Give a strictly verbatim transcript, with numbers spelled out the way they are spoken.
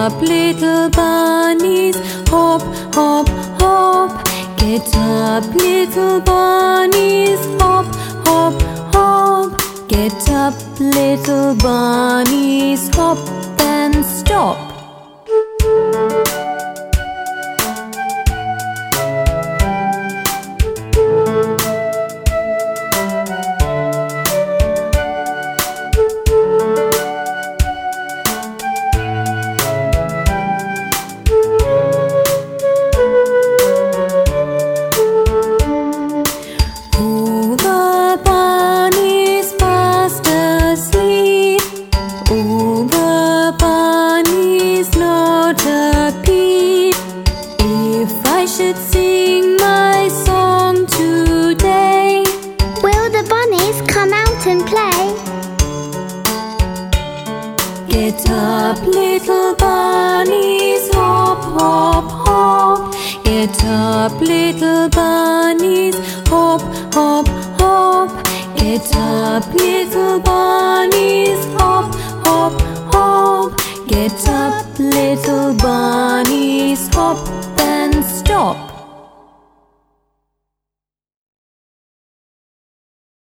up, little bunnies, hop, hop, hop. Get up, little bunnies, hop, hop, hop. Get up, little bunnies, hop and stop. Should sing my song today. Will the bunnies come out and play? Get up, little bunnies, hop, hop, hop. Get up, little bunnies, hop, hop, hop. Get up, little bunnies, hop, hop, hop. Get up, little bunnies.